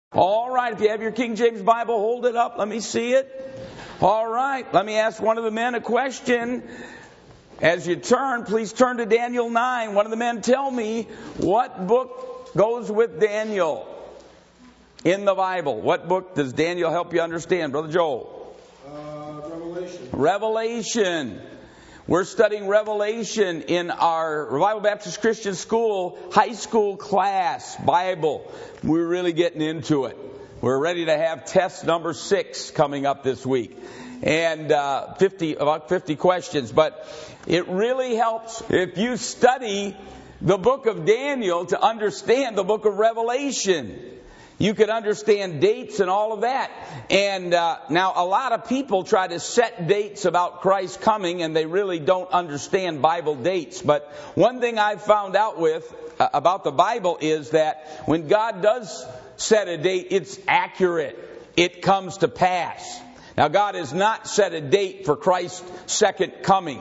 All right, if you have your King James Bible, hold it up. Let me see it. All right, let me ask one of the men a question. As you turn, please turn to Daniel 9. One of the men tell me what book goes with Daniel in the Bible. What book does Daniel help you understand, Brother Joel? Revelation. Revelation. We're studying Revelation in our Revival Baptist Christian School high school class, Bible. We're really getting into it. We're ready to have test number 6 coming up this week. And about 50 questions. But it really helps if you study the book of Daniel to understand the book of Revelation. You can understand dates and all of that. And now a lot of people try to set dates about Christ coming, and they really don't understand Bible dates. But one thing I've found out about the Bible is that when God does set a date, it's accurate. It comes to pass. Now God has not set a date for Christ's second coming.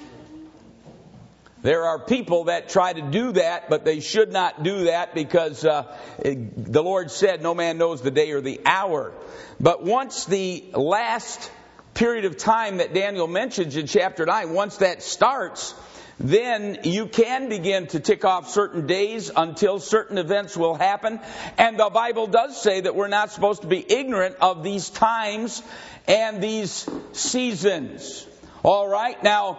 There are people that try to do that, but they should not do that because the Lord said no man knows the day or the hour. But once the last period of time that Daniel mentions in chapter 9, once that starts, then you can begin to tick off certain days until certain events will happen. And the Bible does say that we're not supposed to be ignorant of these times and these seasons. All right, now,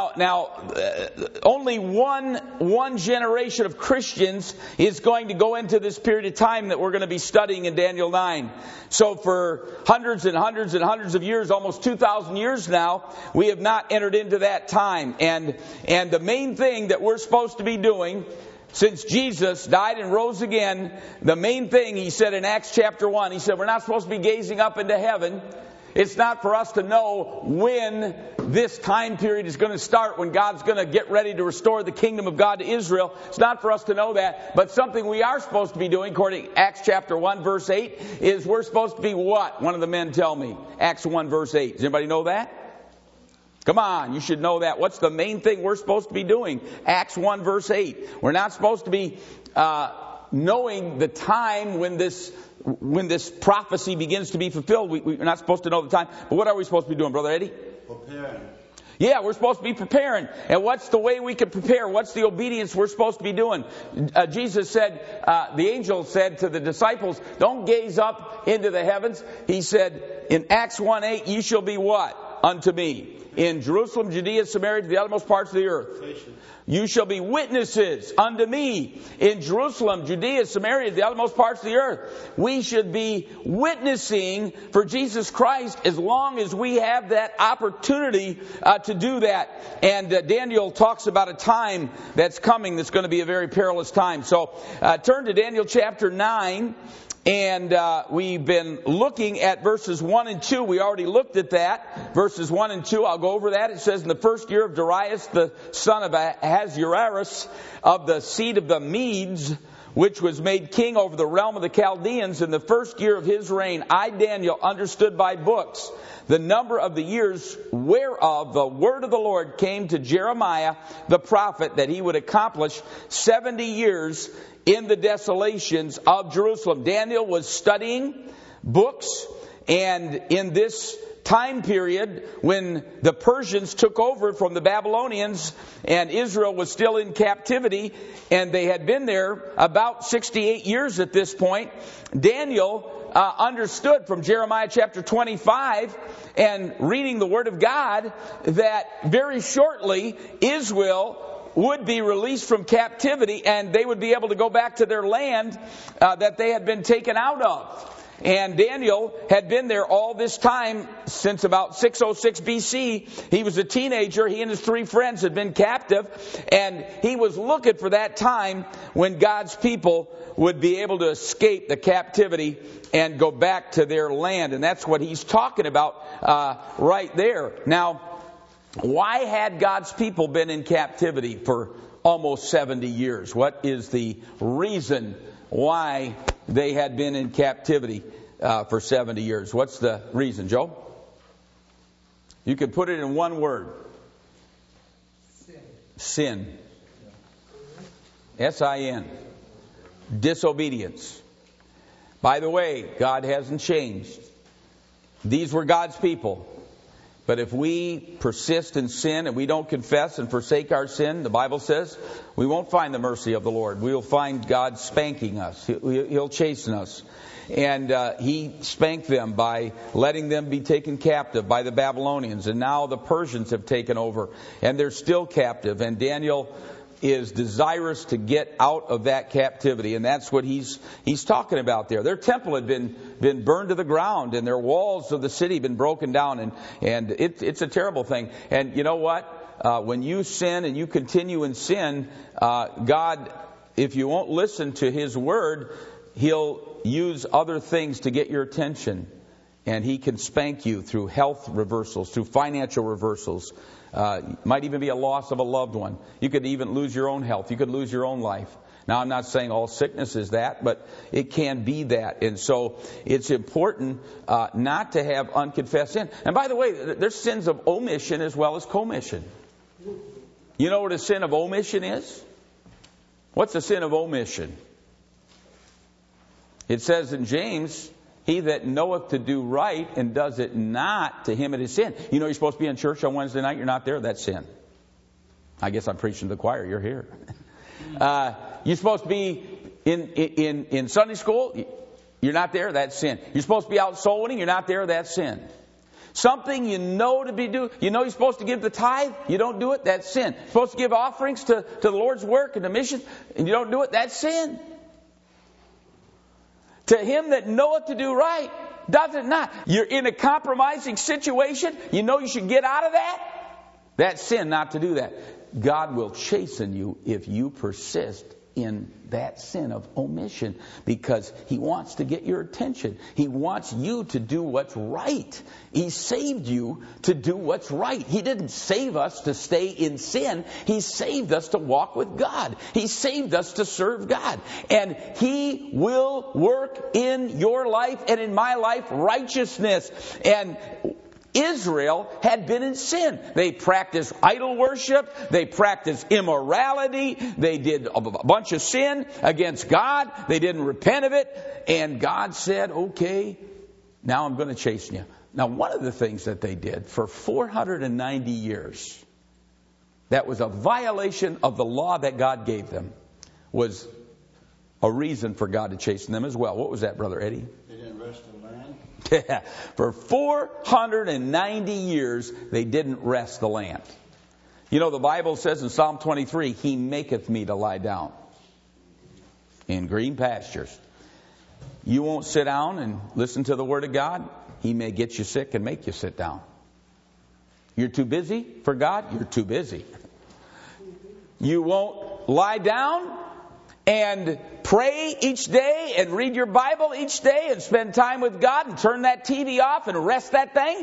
only one generation of Christians is going to go into this period of time that we're going to be studying in Daniel 9. So for hundreds and hundreds and hundreds of years, almost 2,000 years now, we have not entered into that time. And the main thing that we're supposed to be doing, since Jesus died and rose again, the main thing he said in Acts chapter 1, he said we're not supposed to be gazing up into heaven. It's not for us to know when this time period is going to start, when God's going to get ready to restore the kingdom of God to Israel. It's not for us to know that. But something we are supposed to be doing, according to Acts chapter 1, verse 8, is we're supposed to be what? One of the men tell me. Acts 1, verse 8. Does anybody know that? Come on, you should know that. What's the main thing we're supposed to be doing? Acts 1, verse 8. We're not supposed to be knowing the time when this prophecy begins to be fulfilled. We're not supposed to know the time. But what are we supposed to be doing, Brother Eddie? Preparing. Yeah, we're supposed to be preparing. And what's the way we can prepare? What's the obedience we're supposed to be doing? Jesus said, the angel said to the disciples, don't gaze up into the heavens. He said in Acts 1:8, ye shall be what? Unto me. In Jerusalem, Judea, Samaria, to the uttermost parts of the earth. You shall be witnesses unto me in Jerusalem, Judea, Samaria, the uttermost parts of the earth. We should be witnessing for Jesus Christ as long as we have that opportunity to do that. And Daniel talks about a time that's coming that's going to be a very perilous time. So turn to Daniel chapter 9. And we've been looking at verses 1 and 2. We already looked at that. Verses 1 and 2, I'll go over that. It says, in the first year of Darius, the son of Ahasuerus, of the seed of the Medes, which was made king over the realm of the Chaldeans, in the first year of his reign, I, Daniel, understood by books the number of the years whereof the word of the Lord came to Jeremiah the prophet, that he would accomplish 70 years in the desolations of Jerusalem. Daniel was studying books, and in this time period when the Persians took over from the Babylonians and Israel was still in captivity, and they had been there about 68 years at this point, Daniel understood from Jeremiah chapter 25 and reading the Word of God that very shortly Israel would be released from captivity, and they would be able to go back to their land that they had been taken out of. And Daniel had been there all this time since about 606 BC. He was a teenager. He and his 3 friends had been captive, and he was looking for that time when God's people would be able to escape the captivity and go back to their land. And that's what he's talking about right there. Now, why had God's people been in captivity for almost 70 years? What is the reason why they had been in captivity for 70 years? What's the reason, Joe? You could put it in one word. Sin. S-I-N. Disobedience. By the way, God hasn't changed. These were God's people. But if we persist in sin and we don't confess and forsake our sin, the Bible says, we won't find the mercy of the Lord. We will find God spanking us. He'll chasten us. And He spanked them by letting them be taken captive by the Babylonians. And now the Persians have taken over. And they're still captive. And Daniel is desirous to get out of that captivity, and that's what he's talking about there. Their temple had been burned to the ground, and their walls of the city had been broken down, and it's a terrible thing. And you know what? When you sin and you continue in sin, God, if you won't listen to His word, He'll use other things to get your attention, and He can spank you through health reversals, through financial reversals. Might even be a loss of a loved one. You could even lose your own health. You could lose your own life. Now, I'm not saying all sickness is that, but it can be that. And so it's important not to have unconfessed sin. And by the way, there's sins of omission as well as commission. You know what a sin of omission is? What's a sin of omission? It says in James, he that knoweth to do right and does it not, to him it is sin. You know you're supposed to be in church on Wednesday night, you're not there, that's sin. I guess I'm preaching to the choir, you're here. You're supposed to be in Sunday school, you're not there, that's sin. You're supposed to be out soul winning, you're not there, that's sin. Something you know to be doing, you know you're supposed to give the tithe, you don't do it, that's sin. You're supposed to give offerings to the Lord's work and the mission, and you don't do it, that's sin. To him that knoweth to do right, does it not. You're in a compromising situation. You know you should get out of that. That's sin not to do that. God will chasten you if you persist in that sin of omission, because He wants to get your attention. He wants you to do what's right. He saved you to do what's right. He didn't save us to stay in sin. He saved us to walk with God. He saved us to serve God. And He will work in your life and in my life righteousness. And Israel had been in sin. They practiced idol worship. They practiced immorality. They did a bunch of sin against God. They didn't repent of it. And God said, okay, now I'm going to chasten you. Now, one of the things that they did for 490 years, that was a violation of the law that God gave them, was a reason for God to chasten them as well. What was that, Brother Eddie? They didn't rest in the land. Yeah, for 490 years, they didn't rest the land. You know, the Bible says in Psalm 23, He maketh me to lie down in green pastures. You won't sit down and listen to the Word of God, He may get you sick and make you sit down. You're too busy for God? You're too busy. You won't lie down and pray each day and read your Bible each day and spend time with God and turn that TV off and rest that thing?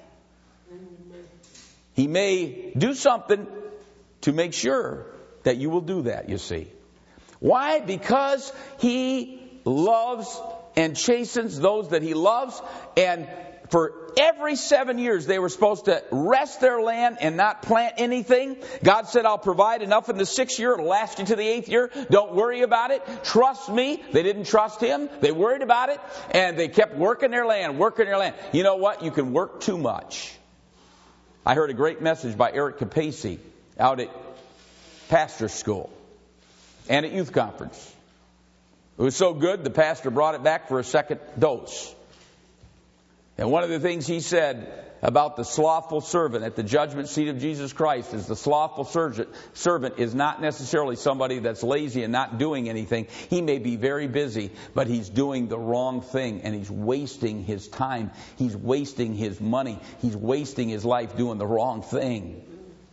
He may do something to make sure that you will do that, you see. Why? Because He loves and chastens those that He loves. And for every 7 years they were supposed to rest their land and not plant anything. God said, I'll provide enough in the 6th year. It'll last you to the 8th year. Don't worry about it. Trust me. They didn't trust Him. They worried about it. And they kept working their land. You know what? You can work too much. I heard a great message by Eric Capacey out at pastor school and at youth conference. It was so good, the pastor brought it back for a second dose. And one of the things he said about the slothful servant at the judgment seat of Jesus Christ is the slothful servant is not necessarily somebody that's lazy and not doing anything. He may be very busy, but he's doing the wrong thing, and he's wasting his time. He's wasting his money. He's wasting his life doing the wrong thing.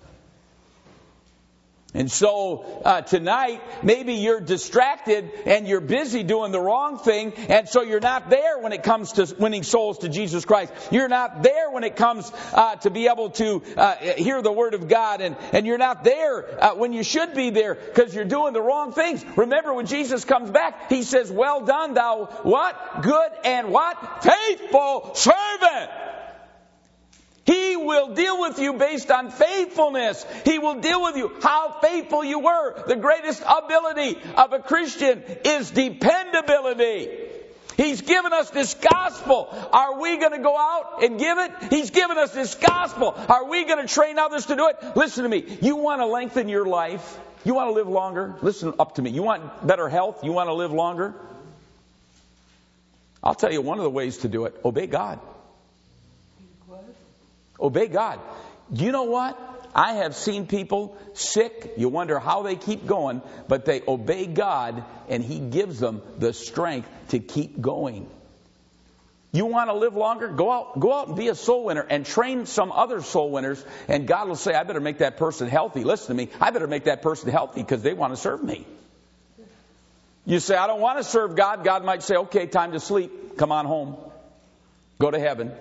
And so tonight, maybe you're distracted and you're busy doing the wrong thing, and so you're not there when it comes to winning souls to Jesus Christ. You're not there when it comes to be able to hear the Word of God, and you're not there when you should be there because you're doing the wrong things. Remember, when Jesus comes back, He says, well done, thou what? Good and what? Faithful servant. He will deal with you based on faithfulness. He will deal with you how faithful you were. The greatest ability of a Christian is dependability. He's given us this gospel. Are we going to go out and give it? He's given us this gospel. Are we going to train others to do it? Listen to me. You want to lengthen your life? You want to live longer? Listen up to me. You want better health? You want to live longer? I'll tell you one of the ways to do it. Obey God. Obey God. Do you know what? I have seen people sick. You wonder how they keep going, but they obey God and He gives them the strength to keep going. You want to live longer? Go out and be a soul winner and train some other soul winners, and God will say, I better make that person healthy. Listen to me. I better make that person healthy because they want to serve me. You say, I don't want to serve God. God might say, okay, time to sleep. Come on home. Go to heaven.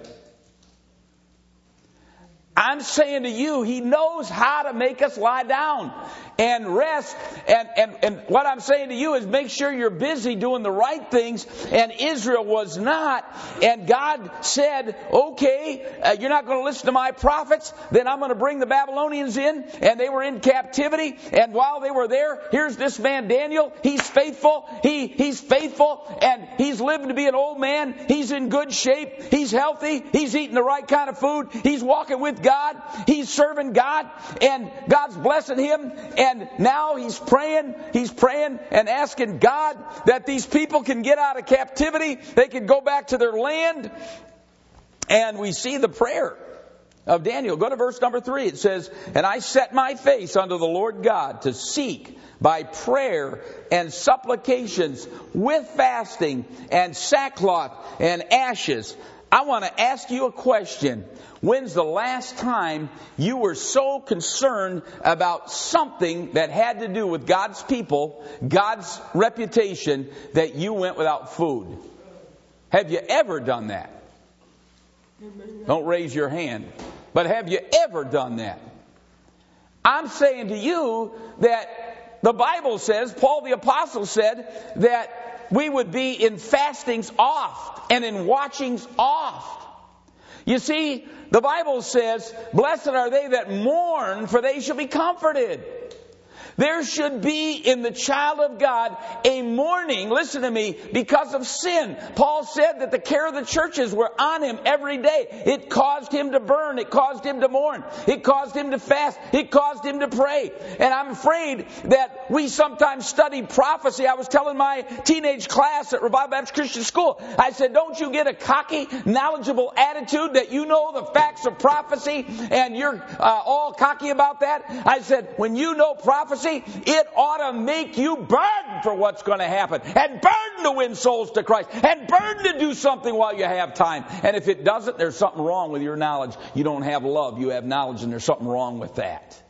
I'm saying to you, He knows how to make us lie down and rest. And what I'm saying to you is make sure you're busy doing the right things. And Israel was not. And God said, okay, you're not going to listen to my prophets. Then I'm going to bring the Babylonians in. And they were in captivity. And while they were there, here's this man Daniel. He's faithful. He's faithful. And he's living to be an old man. He's in good shape. He's healthy. He's eating the right kind of food. He's walking with God. He's serving God. And God's blessing him. And now he's praying and asking God that these people can get out of captivity. They can go back to their land. And we see the prayer of Daniel. Go to verse number 3. It says, and I set my face unto the Lord God to seek by prayer and supplications with fasting and sackcloth and ashes. I want to ask you a question. When's the last time you were so concerned about something that had to do with God's people, God's reputation, that you went without food? Have you ever done that? Don't raise your hand. But have you ever done that? I'm saying to you that the Bible says, Paul the Apostle said, that we would be in fastings oft and in watchings oft. You see, the Bible says, blessed are they that mourn, for they shall be comforted. There should be in the child of God a mourning, listen to me, because of sin. Paul said that the care of the churches were on him every day. It caused him to burn. It caused him to mourn. It caused him to fast. It caused him to pray. And I'm afraid that we sometimes study prophecy. I was telling my teenage class at Revival Baptist Christian School, I said, don't you get a cocky, knowledgeable attitude that you know the facts of prophecy and you're all cocky about that? I said, when you know prophecy, it ought to make you burn for what's going to happen, and burn to win souls to Christ, and burn to do something while you have time. And if it doesn't, there's something wrong with your knowledge. You don't have love, you have knowledge, and there's something wrong with that.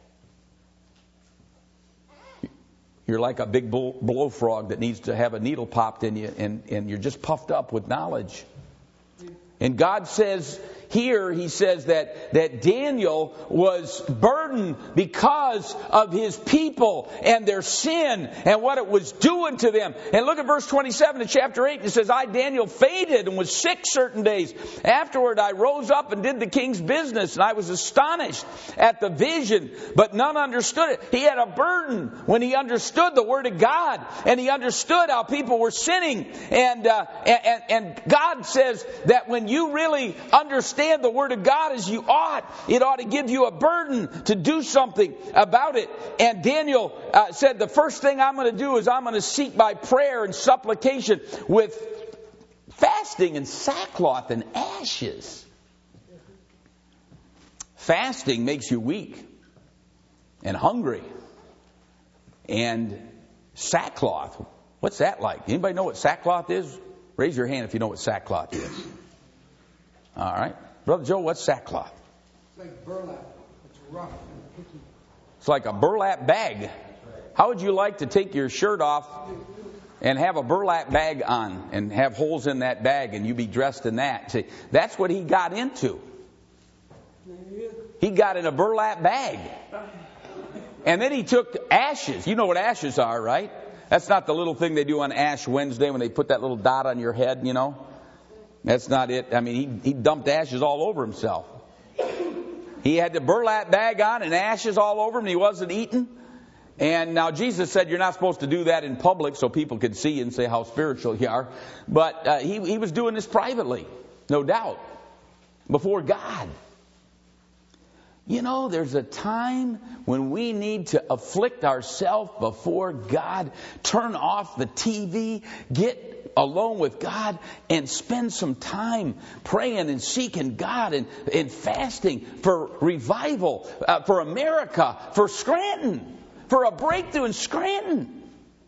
You're like a big bullfrog that needs to have a needle popped in you, and you're just puffed up with knowledge. And God says here, He says that Daniel was burdened because of his people and their sin and what it was doing to them. And look at verse 27 of chapter 8. It says, I, Daniel, fainted and was sick certain days. Afterward, I rose up and did the king's business, and I was astonished at the vision, but none understood it. He had a burden when he understood the word of God, and he understood how people were sinning. And God says that when you really understand the Word of God as you ought, it ought to give you a burden to do something about it. And Daniel said, the first thing I'm going to do is I'm going to seek by prayer and supplication with fasting and sackcloth and ashes. Fasting makes you weak and hungry. And sackcloth, what's that like? Anybody know what sackcloth is? Raise your hand if you know what sackcloth is. All right. Brother Joe, what's sackcloth? It's like burlap. It's rough and picky. It's like a burlap bag. How would you like to take your shirt off and have a burlap bag on and have holes in that bag and you be dressed in that? See, that's what he got into. He got in a burlap bag. And then he took ashes. You know what ashes are, right? That's not the little thing they do on Ash Wednesday when they put that little dot on your head, you know. That's not it. I mean, he dumped ashes all over himself. He had the burlap bag on and ashes all over him and he wasn't eating. And now Jesus said you're not supposed to do that in public so people could see and say how spiritual you are. But he was doing this privately, no doubt, before God. You know, there's a time when we need to afflict ourselves before God, turn off the TV, get alone with God, and spend some time praying and seeking God and fasting for revival, for America, for Scranton, for a breakthrough in Scranton.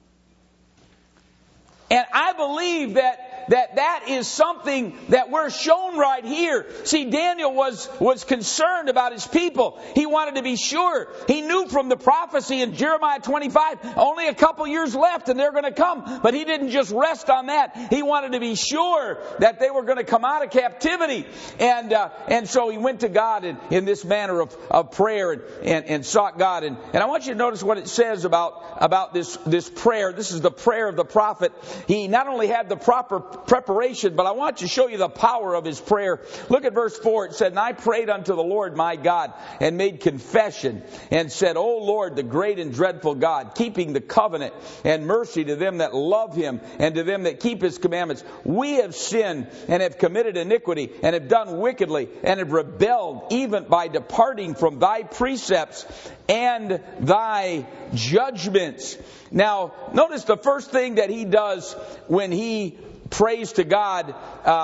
And I believe that is something that we're shown right here. See, Daniel was concerned about his people. He wanted to be sure. He knew from the prophecy in Jeremiah 25, only a couple years left and they're going to come. But he didn't just rest on that. He wanted to be sure that they were going to come out of captivity. And so he went to God in this manner of prayer and sought God. And I want you to notice what it says about this prayer. This is the prayer of the prophet. He not only had the proper preparation, but I want to show you the power of his prayer. Look at verse 4. It said, "And I prayed unto the Lord my God, and made confession, and said, O Lord, the great and dreadful God, keeping the covenant and mercy to them that love him, and to them that keep his commandments. We have sinned, and have committed iniquity, and have done wickedly, and have rebelled, even by departing from thy precepts and thy judgments." Now, notice the first thing that he does when he prays to God,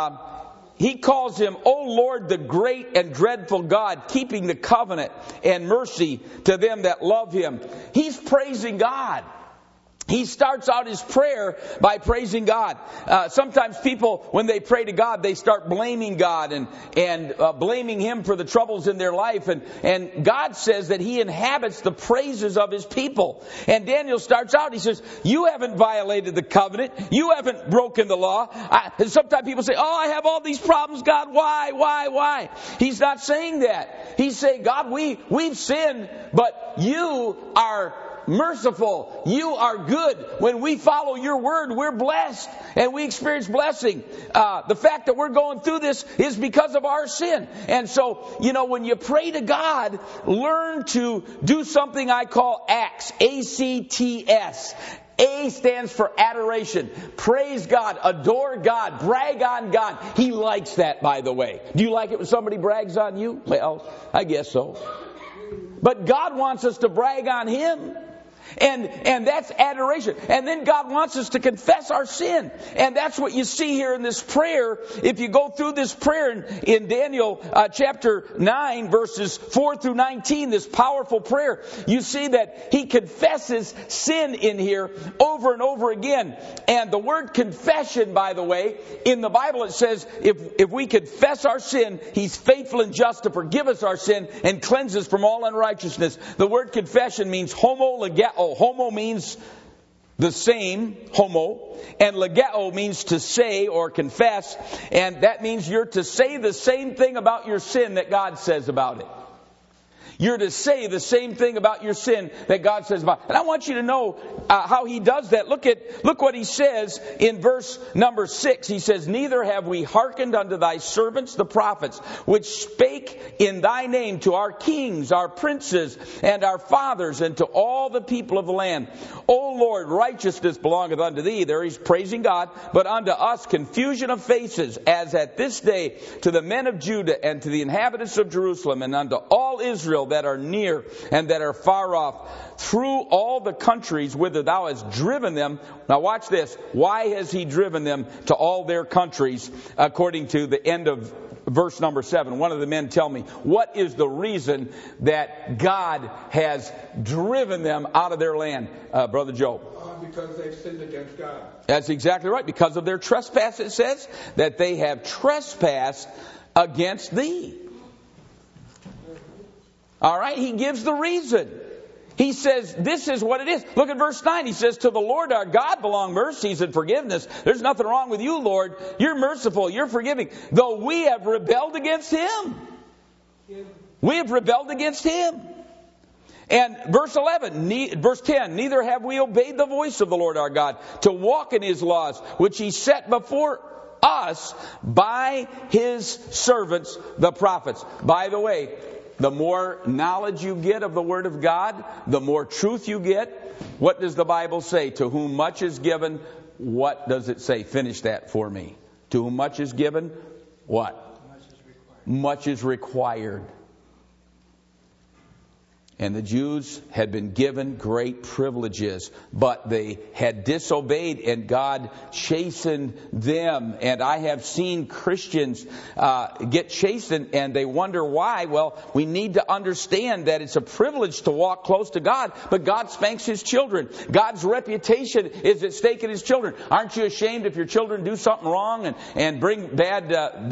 he calls him, O Lord, the great and dreadful God, keeping the covenant and mercy to them that love him. He's praising God. He starts out his prayer by praising God. Sometimes people, when they pray to God, they start blaming God and blaming him for the troubles in their life. And God says that he inhabits the praises of his people. And Daniel starts out, he says, you haven't violated the covenant. You haven't broken the law. And sometimes people say, oh, I have all these problems, God. Why? He's not saying that. He's saying, God, we've sinned, but you are merciful. You are good. When we follow your word, we're blessed and we experience blessing. The fact that we're going through this is because of our sin. And so, when you pray to God, learn to do something I call ACTS. A-C-T-S. A stands for adoration. Praise God, adore God, brag on God. He likes that, by the way. Do you like it when somebody brags on you? Well, I guess so. But God wants us to brag on him. And that's adoration. And then God wants us to confess our sin. And that's what you see here in this prayer. If you go through this prayer in Daniel chapter 9, verses 4 through 19, this powerful prayer, you see that he confesses sin in here over and over again. And the word confession, by the way, in the Bible it says, if we confess our sin, he's faithful and just to forgive us our sin and cleanse us from all unrighteousness. The word confession means homo legeo. Homo means the same, homo, and legeo means to say or confess, and that means you're to say the same thing about your sin that God says about it. You're to say the same thing about your sin that God says about it. And I want you to know how he does that. Look what he says in verse number 6. He says, neither have we hearkened unto thy servants the prophets, which spake in thy name to our kings, our princes, and our fathers, and to all the people of the land. O Lord, righteousness belongeth unto thee. There he's praising God. But unto us confusion of faces, as at this day to the men of Judah and to the inhabitants of Jerusalem, and unto all Israel that are near and that are far off, through all the countries whither thou hast driven them. Now watch this. Why has he driven them to all their countries, according to the end of verse number 7? One of the men tell me, what is the reason that God has driven them out of their land, Brother Joe? Because they've sinned against God. That's exactly right. Because of their trespass, it says that they have trespassed against thee. All right, he gives the reason. He says, this is what it is. Look at verse 9. He says, to the Lord our God belong mercies and forgiveness. There's nothing wrong with you, Lord. You're merciful. You're forgiving. Though we have rebelled against him. We have rebelled against him. And verse 10, neither have we obeyed the voice of the Lord our God to walk in his laws, which he set before us by his servants, the prophets. By the way, the more knowledge you get of the Word of God, the more truth you get. What does the Bible say? To whom much is given, what does it say? Finish that for me. To whom much is given, what? Much is required. And the Jews had been given great privileges, but they had disobeyed, and God chastened them. And I have seen Christians get chastened, and they wonder why. Well, we need to understand that it's a privilege to walk close to God, but God spanks His children. God's reputation is at stake in His children. Aren't you ashamed if your children do something wrong and bring bad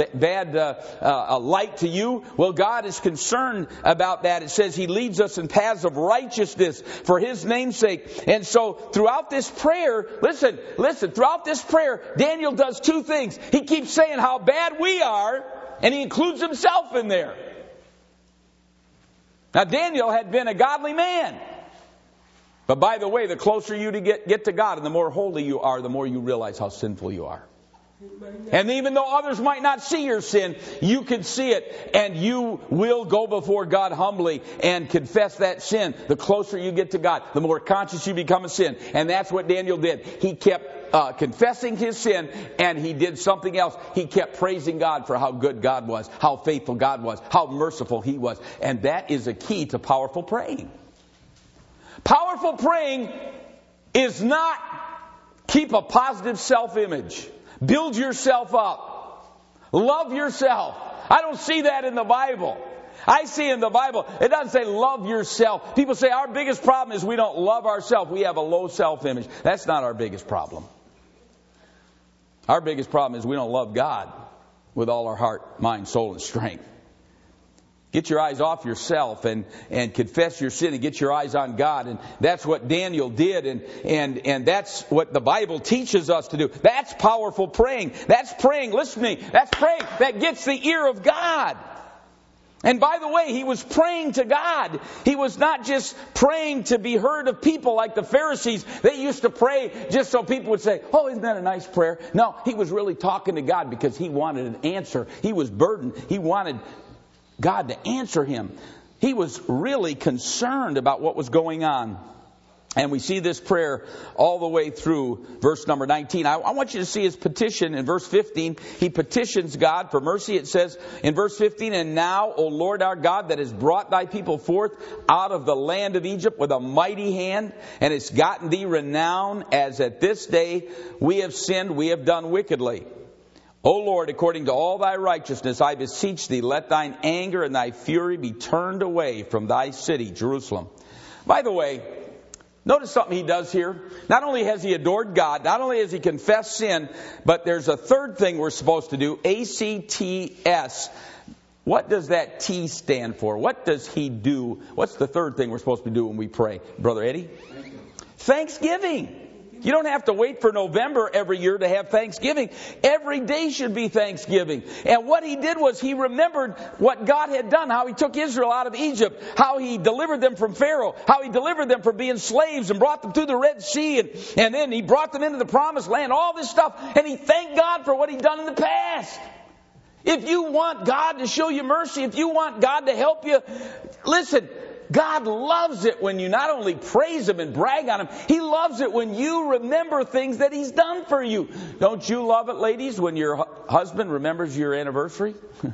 light to you? Well, God is concerned about that. It says He leads us in paths of righteousness for His name's sake. And so throughout this prayer, listen, throughout this prayer, Daniel does two things. He keeps saying how bad we are, and he includes himself in there. Now, Daniel had been a godly man. But by the way, the closer you get to God and the more holy you are, the more you realize how sinful you are. And even though others might not see your sin, you can see it, and you will go before God humbly and confess that sin. The closer you get to God, the more conscious you become of sin. And that's what Daniel did. He kept confessing his sin, and he did something else. He kept praising God for how good God was, how faithful God was, how merciful He was. And that is a key to powerful praying. Powerful praying is not keep a positive self-image. Build yourself up. Love yourself. I don't see that in the Bible. I see in the Bible, it doesn't say love yourself. People say our biggest problem is we don't love ourselves. We have a low self-image. That's not our biggest problem. Our biggest problem is we don't love God with all our heart, mind, soul, and strength. Get your eyes off yourself and confess your sin and get your eyes on God. And that's what Daniel did. And that's what the Bible teaches us to do. That's powerful praying. That's praying, listen to me, that's praying that gets the ear of God. And by the way, he was praying to God. He was not just praying to be heard of people like the Pharisees. They used to pray just so people would say, oh, isn't that a nice prayer? No, he was really talking to God because he wanted an answer. He was burdened. He wanted God to answer him. He was really concerned about what was going on. And we see this prayer all the way through verse number 19. I want you to see his petition in verse 15. He petitions God for mercy. It says in verse 15, and now, O Lord our God, that has brought thy people forth out of the land of Egypt with a mighty hand, and has gotten thee renown, as at this day we have sinned, we have done wickedly. O Lord, according to all thy righteousness, I beseech thee, let thine anger and thy fury be turned away from thy city, Jerusalem. By the way, notice something he does here. Not only has he adored God, not only has he confessed sin, but there's a third thing we're supposed to do, ACTS. What does that T stand for? What does he do? What's the third thing we're supposed to do when we pray? Brother Eddie? Thanksgiving. You don't have to wait for November every year to have Thanksgiving. Every day should be Thanksgiving. And what he did was he remembered what God had done, how he took Israel out of Egypt, how he delivered them from Pharaoh, how he delivered them from being slaves and brought them through the Red Sea, and then he brought them into the Promised Land, all this stuff, and he thanked God for what he'd done in the past. If you want God to show you mercy, if you want God to help you, listen, God loves it when you not only praise Him and brag on Him, He loves it when you remember things that He's done for you. Don't you love it, ladies, when your husband remembers your anniversary?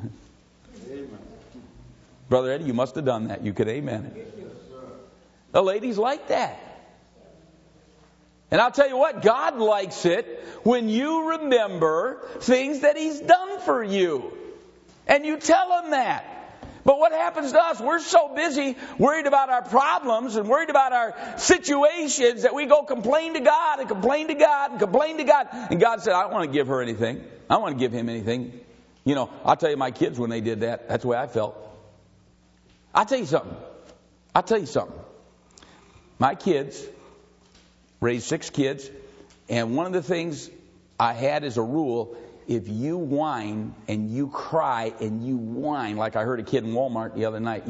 Brother Eddie, you must have done that. You could amen it. The ladies like that. And I'll tell you what, God likes it when you remember things that He's done for you. And you tell Him that. But what happens to us? We're so busy worried about our problems and worried about our situations that we go complain to God and complain to God and complain to God. And God said, I don't want to give her anything. I don't want to give him anything. You know, I'll tell you, my kids, when they did that, that's the way I felt. I'll tell you something. My kids raised 6 kids, and one of the things I had as a rule, if you whine and you cry and you whine, like I heard a kid in Walmart the other night,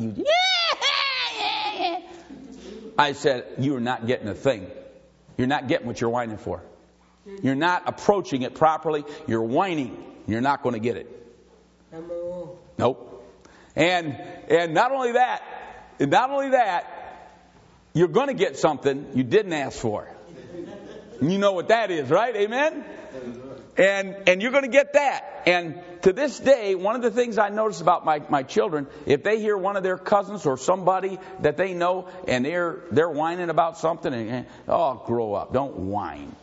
I said, you are not getting a thing. You're not getting what you're whining for. You're not approaching it properly. You're whining. You're not going to get it. Nope. And not only that, you're going to get something you didn't ask for. You know what that is, right? Amen? And you're going to get that. And to this day, one of the things I notice about my children, if they hear one of their cousins or somebody that they know and they're whining about something, and grow up, don't whine.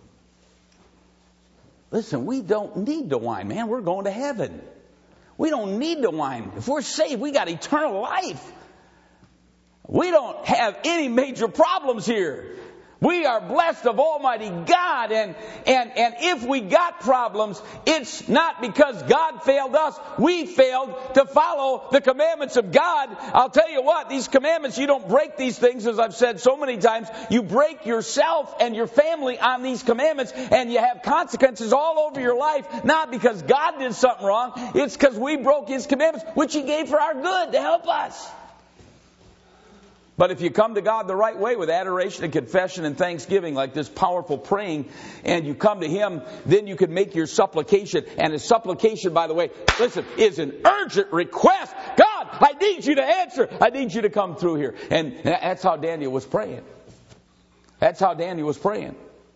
Listen, we don't need to whine, man. We're going to heaven. We don't need to whine. If we're saved, we got eternal life. We don't have any major problems here. We are blessed of Almighty God, and if we got problems, it's not because God failed us. We failed to follow the commandments of God. I'll tell you what, these commandments, you don't break these things, as I've said so many times. You break yourself and your family on these commandments, and you have consequences all over your life, not because God did something wrong. It's because we broke His commandments, which He gave for our good to help us. But if you come to God the right way with adoration and confession and thanksgiving, like this powerful praying, and you come to Him, then you can make your supplication. And His supplication, by the way, listen, is an urgent request. God, I need you to answer. I need you to come through here. And that's how Daniel was praying. That's how Daniel was praying.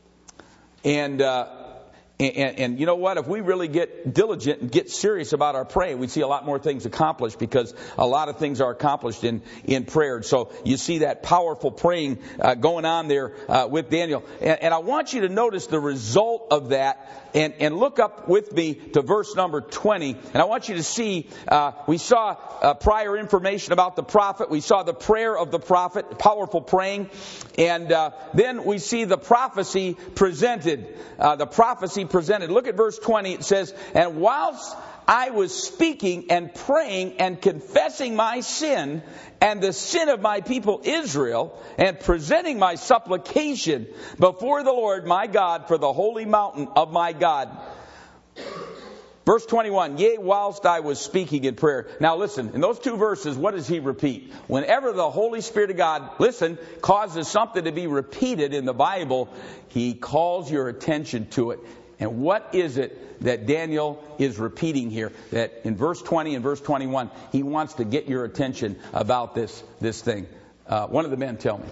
And you know what? If we really get diligent and get serious about our praying, we see a lot more things accomplished, because a lot of things are accomplished in prayer. So you see that powerful praying going on there with Daniel. And I want you to notice the result of that. And look up with me to verse number 20. And I want you to see, we saw prior information about the prophet. We saw the prayer of the prophet, powerful praying. And then we see the prophecy presented. Look at verse 20. It says, and whilst I was speaking and praying and confessing my sin and the sin of my people Israel, and presenting my supplication before the Lord my God for the holy mountain of my God. Verse 21, yea, whilst I was speaking in prayer. Now listen, in those two verses, what does he repeat? Whenever the Holy Spirit of God, causes something to be repeated in the Bible, He calls your attention to it. And what is it that Daniel is repeating here? That in verse 20 and verse 21, he wants to get your attention about this thing. One of the men tell me.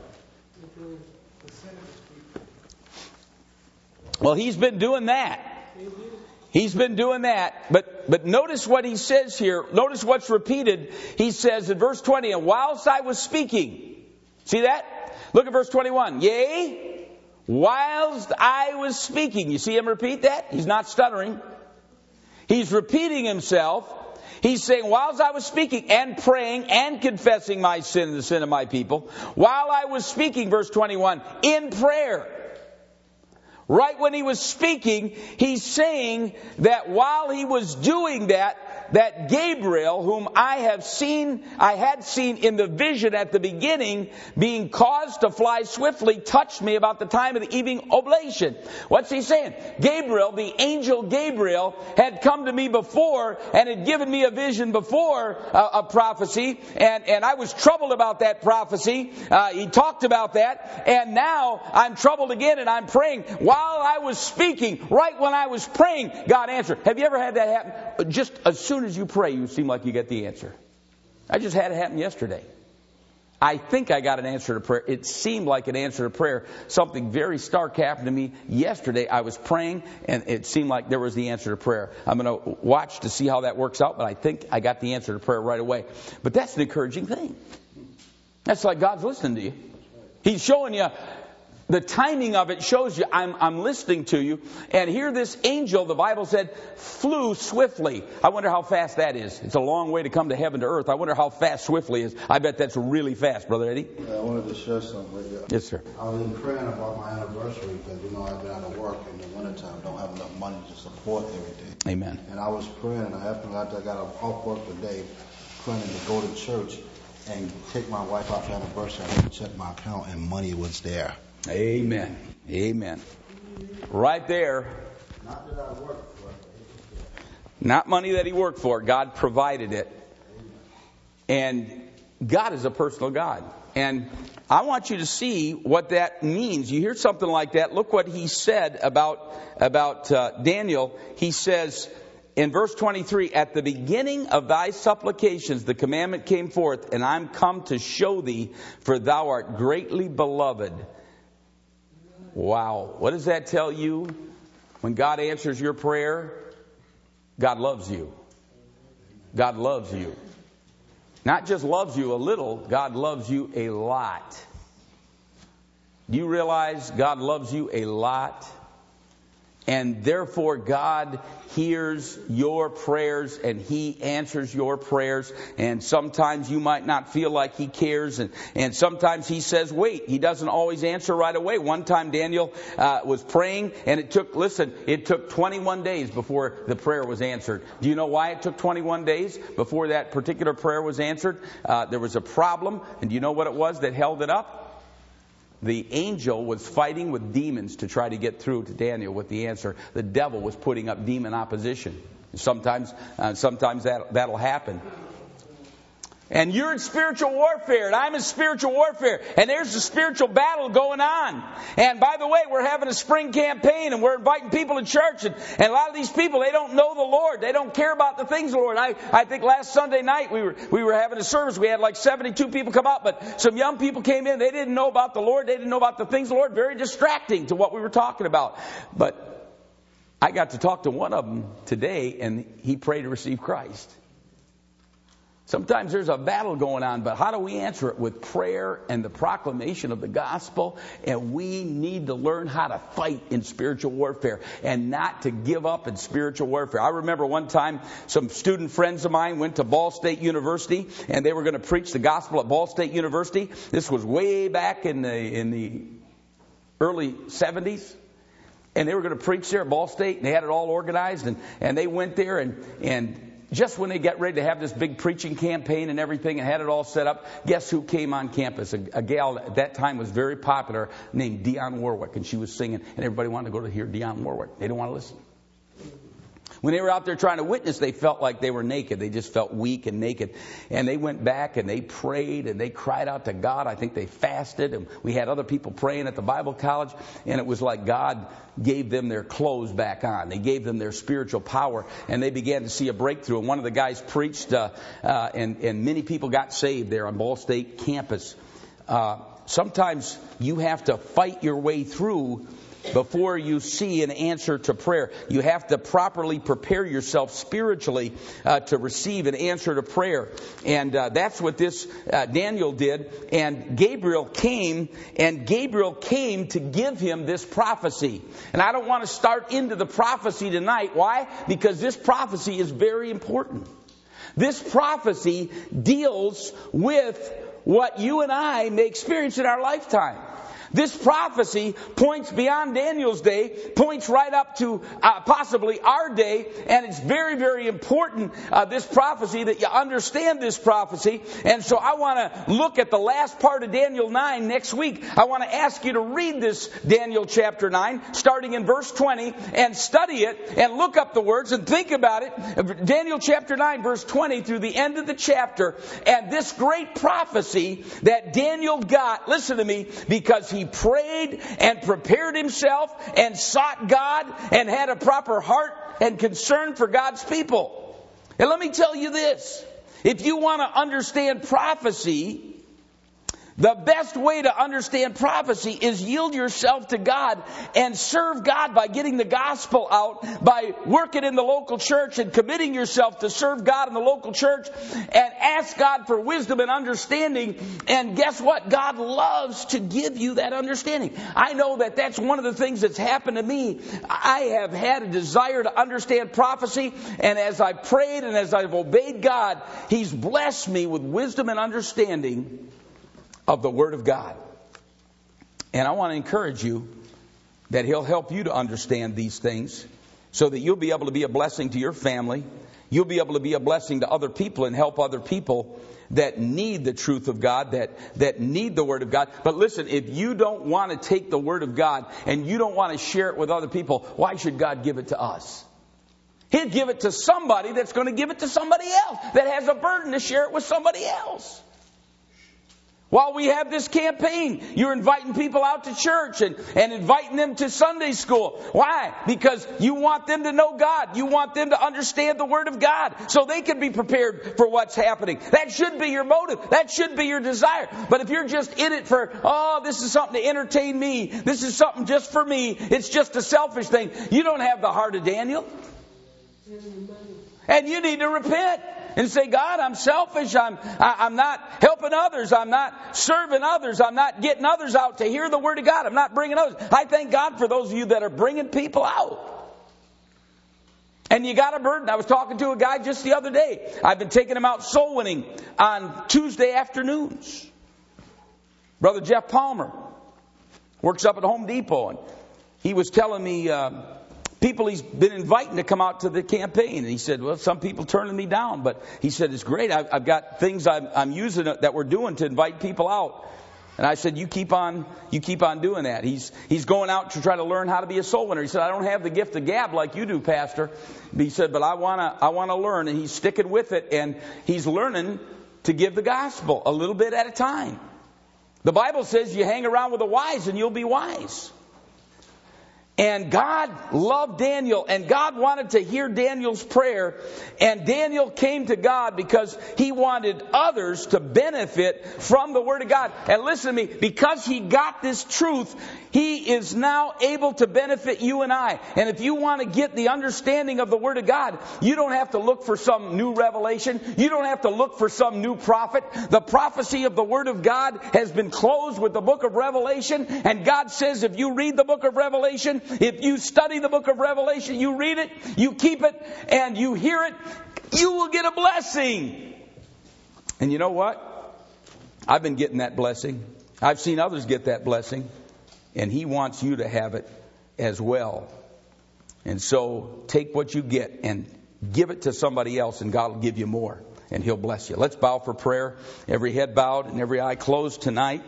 Well, he's been doing that. He's been doing that. But notice what he says here. Notice what's repeated. He says in verse 20, and whilst I was speaking. See that? Look at verse 21. Yea, whilst I was speaking. You see him repeat that? He's not stuttering. He's repeating himself. He's saying, whilst I was speaking and praying and confessing my sin and the sin of my people, while I was speaking, verse 21, in prayer. Right when he was speaking, he's saying that while he was doing that Gabriel, whom I had seen in the vision at the beginning, being caused to fly swiftly, touched me about the time of the evening oblation. What's he saying? Gabriel, the angel Gabriel, had come to me before and had given me a vision before, a prophecy, and I was troubled about that prophecy. He talked about that, and now I'm troubled again, and I'm praying. While I was speaking, right when I was praying, God answered. Have you ever had that happen? Just as soon as you pray, you seem like you get the answer. I just had it happen yesterday. I think I got an answer to prayer. It seemed like an answer to prayer. Something very stark happened to me yesterday. I was praying, and it seemed like there was the answer to prayer. I'm going to watch to see how that works out, but I think I got the answer to prayer right away. But that's an encouraging thing. That's like God's listening to you. He's showing you. The timing of it shows you I'm listening to you. And here this angel, the Bible said, flew swiftly. I wonder how fast that is. It's a long way to come to heaven to earth. I wonder how fast swiftly is. I bet that's really fast, Brother Eddie. I wanted to share something with you. Yes, sir. I was praying about my anniversary because, I've been out of work in the wintertime. Don't have enough money to support everything. Amen. And I was praying, and after I got off work today, planning to go to church and take my wife out for anniversary. I went to check my account, and money was there. Amen. Amen. Right there. Not that I worked for. Not money that he worked for. God provided it. And God is a personal God. And I want you to see what that means. You hear something like that. Look what he said about Daniel. He says, in verse 23, at the beginning of thy supplications, the commandment came forth, and I'm come to show thee, for thou art greatly beloved. Wow. What does that tell you? When God answers your prayer, God loves you. God loves you. Not just loves you a little, God loves you a lot. Do you realize God loves you a lot? And therefore God hears your prayers and He answers your prayers. And sometimes you might not feel like He cares. And sometimes He says, wait. He doesn't always answer right away. One time Daniel was praying, and it took 21 days before the prayer was answered. Do you know why it took 21 days before that particular prayer was answered? There was a problem. And do you know what it was that held it up? The angel was fighting with demons to try to get through to Daniel with the answer. The devil was putting up demon opposition. Sometimes that'll happen. And you're in spiritual warfare, and I'm in spiritual warfare, and there's a spiritual battle going on. And by the way, we're having a spring campaign, and we're inviting people to church, and a lot of these people, they don't know the Lord. They don't care about the things of the Lord. I think last Sunday night we were having a service. We had like 72 people come out, but some young people came in. They didn't know about the Lord. They didn't know about the things of the Lord. Very distracting to what we were talking about. But I got to talk to one of them today, and he prayed to receive Christ. Sometimes there's a battle going on, but how do we answer it? With prayer and the proclamation of the gospel. And we need to learn how to fight in spiritual warfare and not to give up in spiritual warfare. I remember one time some student friends of mine went to Ball State University, and they were going to preach the gospel at Ball State University. This was way back in the early 70s. And they were going to preach there at Ball State, and they had it all organized, and they went there, and just when they got ready to have this big preaching campaign and everything and had it all set up, guess who came on campus? A gal at that time was very popular named Dionne Warwick, and she was singing, and everybody wanted to go to hear Dionne Warwick. They didn't want to listen. When they were out there trying to witness, they felt like they were naked. They just felt weak and naked. And they went back and they prayed and they cried out to God. I think they fasted, and we had other people praying at the Bible college, and it was like God gave them their clothes back on. They gave them their spiritual power, and they began to see a breakthrough. And one of the guys preached, and many people got saved there on Ball State campus. Sometimes you have to fight your way through before you see an answer to prayer. You have to properly prepare yourself spiritually to receive an answer to prayer. And that's what this Daniel did. And Gabriel came to give him this prophecy. And I don't want to start into the prophecy tonight. Why? Because this prophecy is very important. This prophecy deals with what you and I may experience in our lifetime. This prophecy points beyond Daniel's day, points right up to possibly our day, and it's very, very important, this prophecy, that you understand this prophecy. And so I want to look at the last part of Daniel 9 next week. I want to ask you to read this Daniel chapter 9, starting in verse 20, and study it, and look up the words, and think about it. Daniel chapter 9, verse 20, through the end of the chapter, and this great prophecy that Daniel got, listen to me, because he prayed and prepared himself and sought God and had a proper heart and concern for God's people. And let me tell you this. If you want to understand prophecy, the best way to understand prophecy is yield yourself to God and serve God by getting the gospel out, by working in the local church and committing yourself to serve God in the local church, and ask God for wisdom and understanding. And guess what? God loves to give you that understanding. I know that that's one of the things that's happened to me. I have had a desire to understand prophecy, and as I've prayed and as I've obeyed God, He's blessed me with wisdom and understanding of the Word of God. And I want to encourage you that He'll help you to understand these things so that you'll be able to be a blessing to your family. You'll be able to be a blessing to other people and help other people that need the truth of God, that need the Word of God. But listen, if you don't want to take the Word of God and you don't want to share it with other people, why should God give it to us? He'd give it to somebody that's going to give it to somebody else, that has a burden to share it with somebody else. While we have this campaign, you're inviting people out to church and inviting them to Sunday school. Why? Because you want them to know God. You want them to understand the Word of God so they can be prepared for what's happening. That should be your motive. That should be your desire. But if you're just in it for, this is something to entertain me. This is something just for me. It's just a selfish thing. You don't have the heart of Daniel. And you need to repent. And say, God, I'm selfish. I'm not helping others. I'm not serving others. I'm not getting others out to hear the Word of God. I'm not bringing others. I thank God for those of you that are bringing people out. And you got a burden. I was talking to a guy just the other day. I've been taking him out soul winning on Tuesday afternoons. Brother Jeff Palmer works up at Home Depot. And he was telling me people he's been inviting to come out to the campaign. And he said, well, some people turning me down. But he said, it's great. I've got things I'm using that we're doing to invite people out. And I said, you keep on doing that. He's going out to try to learn how to be a soul winner. He said, I don't have the gift of gab like you do, Pastor. He said, but I want to learn. And he's sticking with it. And he's learning to give the gospel a little bit at a time. The Bible says you hang around with the wise and you'll be wise. And God loved Daniel, and God wanted to hear Daniel's prayer. And Daniel came to God because he wanted others to benefit from the Word of God. And listen to me, because he got this truth, he is now able to benefit you and I. And if you want to get the understanding of the Word of God, you don't have to look for some new revelation. You don't have to look for some new prophet. The prophecy of the Word of God has been closed with the book of Revelation. And God says if you read the book of Revelation, if you study the book of Revelation, you read it, you keep it, and you hear it, you will get a blessing. And you know what? I've been getting that blessing. I've seen others get that blessing. And He wants you to have it as well. And so take what you get and give it to somebody else, and God will give you more. And He'll bless you. Let's bow for prayer. Every head bowed and every eye closed tonight.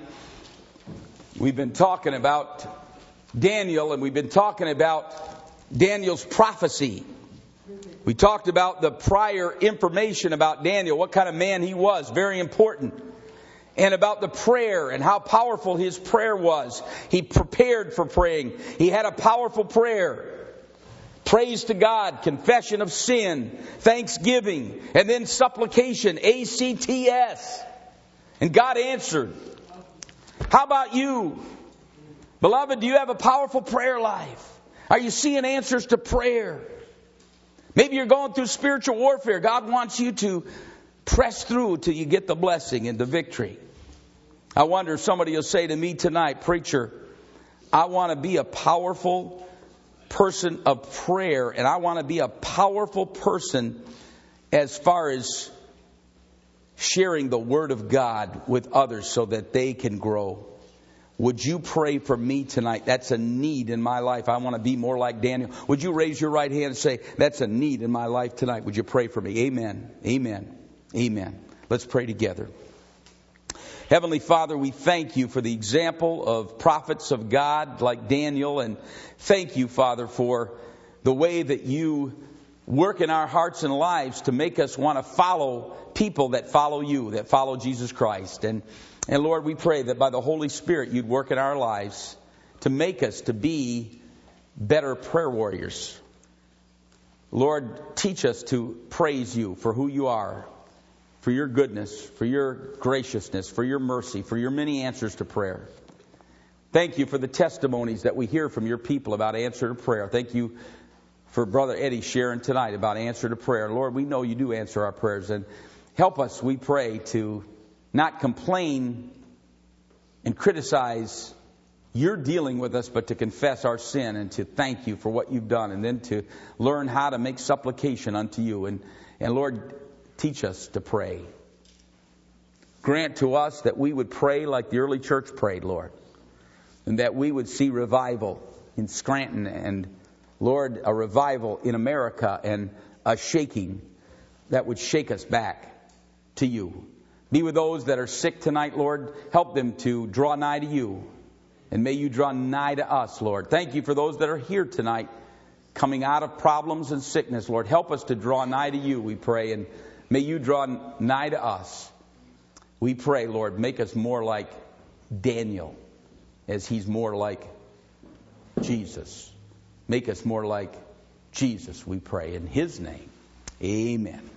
We've been talking about Daniel, and we've been talking about Daniel's prophecy. We talked about the prior information about Daniel, what kind of man he was, very important. And about the prayer and how powerful his prayer was. He prepared for praying. He had a powerful prayer. Praise to God, confession of sin, thanksgiving, and then supplication, ACTS. And God answered. How about you? Beloved, do you have a powerful prayer life? Are you seeing answers to prayer? Maybe you're going through spiritual warfare. God wants you to press through till you get the blessing and the victory. I wonder if somebody will say to me tonight, preacher, I want to be a powerful person of prayer, and I want to be a powerful person as far as sharing the Word of God with others so that they can grow. Would you pray for me tonight? That's a need in my life. I want to be more like Daniel. Would you raise your right hand and say, that's a need in my life tonight? Would you pray for me? Amen. Amen. Amen. Let's pray together. Heavenly Father, we thank you for the example of prophets of God like Daniel. And thank you, Father, for the way that you work in our hearts and lives to make us want to follow people that follow you, that follow Jesus Christ. And Lord, we pray that by the Holy Spirit you'd work in our lives to make us to be better prayer warriors. Lord, teach us to praise you for who you are, for your goodness, for your graciousness, for your mercy, for your many answers to prayer. Thank you for the testimonies that we hear from your people about answer to prayer. Thank you for Brother Eddie sharing tonight about answer to prayer. Lord, we know you do answer our prayers, and help us, we pray, to not complain and criticize your dealing with us, but to confess our sin and to thank you for what you've done, and then to learn how to make supplication unto you. And Lord, teach us to pray. Grant to us that we would pray like the early church prayed, Lord, and that we would see revival in Scranton, and Lord, a revival in America, and a shaking that would shake us back to you. Be with those that are sick tonight, Lord. Help them to draw nigh to you. And may you draw nigh to us, Lord. Thank you for those that are here tonight, coming out of problems and sickness, Lord. Help us to draw nigh to you, we pray. And may you draw nigh to us. We pray, Lord, make us more like Daniel as he's more like Jesus. Make us more like Jesus, we pray. In his name, amen.